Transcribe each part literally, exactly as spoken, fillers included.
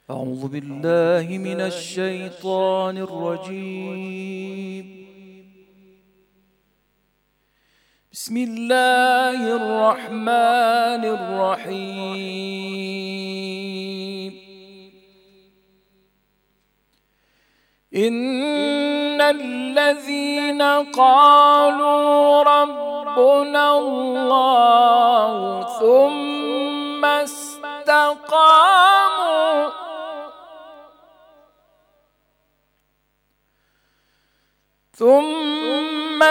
أعوذ بالله من الشيطان الرجيم. بسم الله الرحمن الرحيم. إن الذين قالوا ربنا الله ثم استقاموا ثم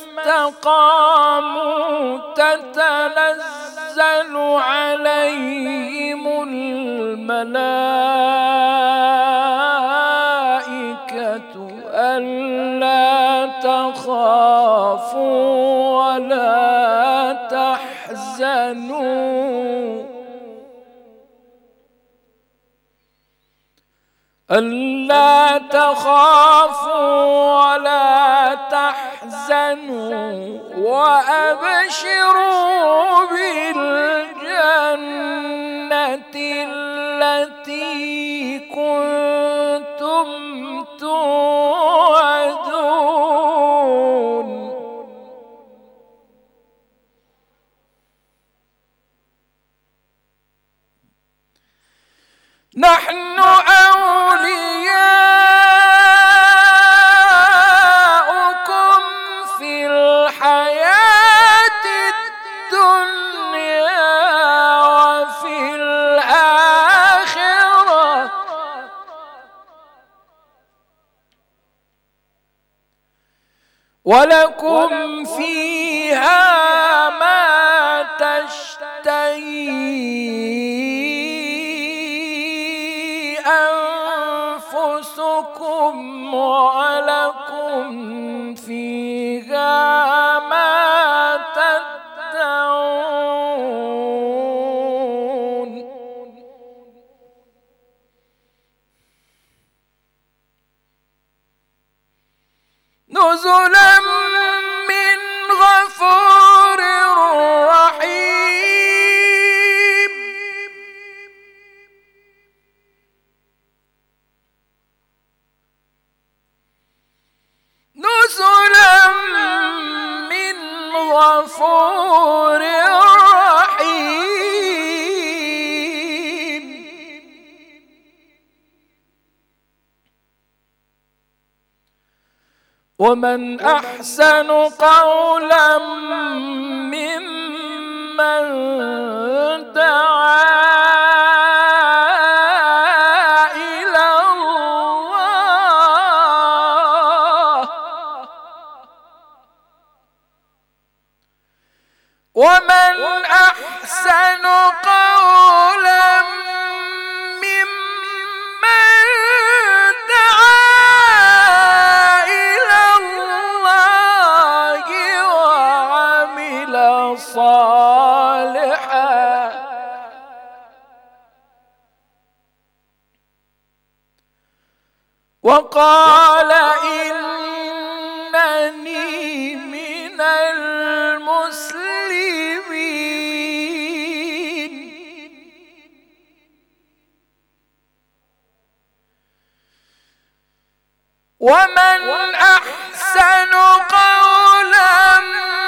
استقاموا تتنزل عليهم الملائكة ألا تخافوا ولا تحزنوا ألا تخافوا ولا تحزنوا وأبشروا بالجنة التي كنتم توعدون. نحن أولياؤكم في الحياة الدنيا وفي الآخرة ولكم فيها ما تشتهي أنفسكم ولكم فيها ما تدعون. نزلا من غفور رحيم. نزلا من غفور رحيم. ومن أحسن قولا ممن دعا إلى الله ومن أحسن قولا ممن دعا صالحا وقال إنني من المسلمين. ومن أحسن قولا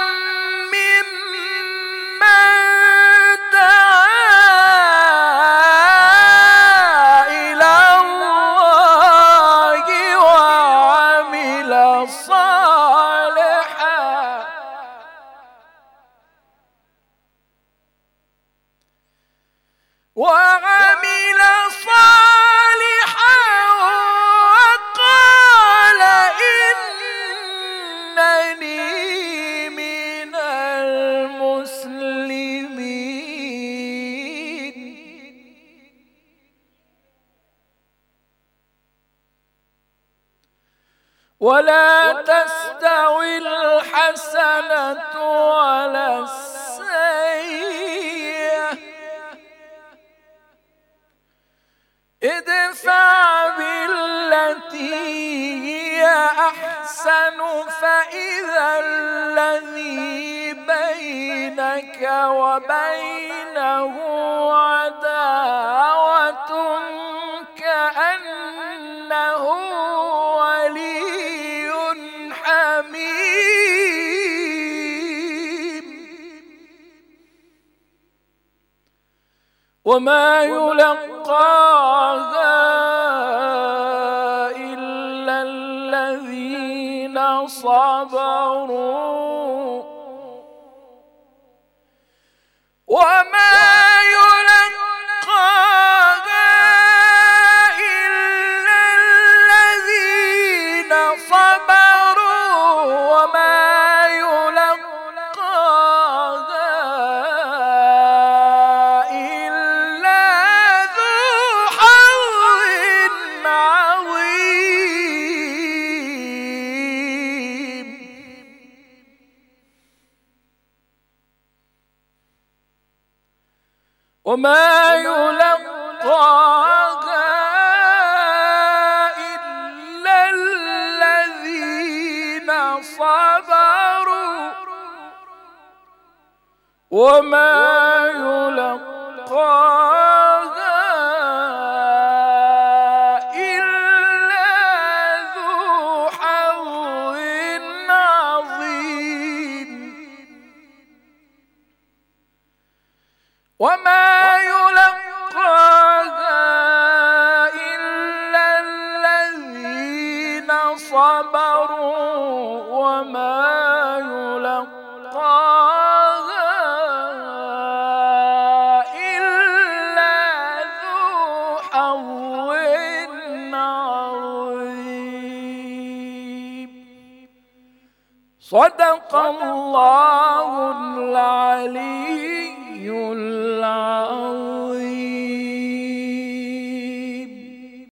وعمل صالحا وقال إنني من المسلمين. ولا تستوي الحسنة ولا السيئة ادفع بالتي هي أحسن فإذا الذي بينك وبينه عداوة وما يلقاها إلا الذين صبروا وما يلقاها إلا الذين صبروا وما يلقاها إلا ذو حظ عظيم. وما يلقاها إلا الذين صبروا وما يلقاها إلا ذو حظ عظيم. وما يلقاها إلا الذين صبروا وما يلقاها إلا ذو حظ عظيم. صدق الله العلي العظيم.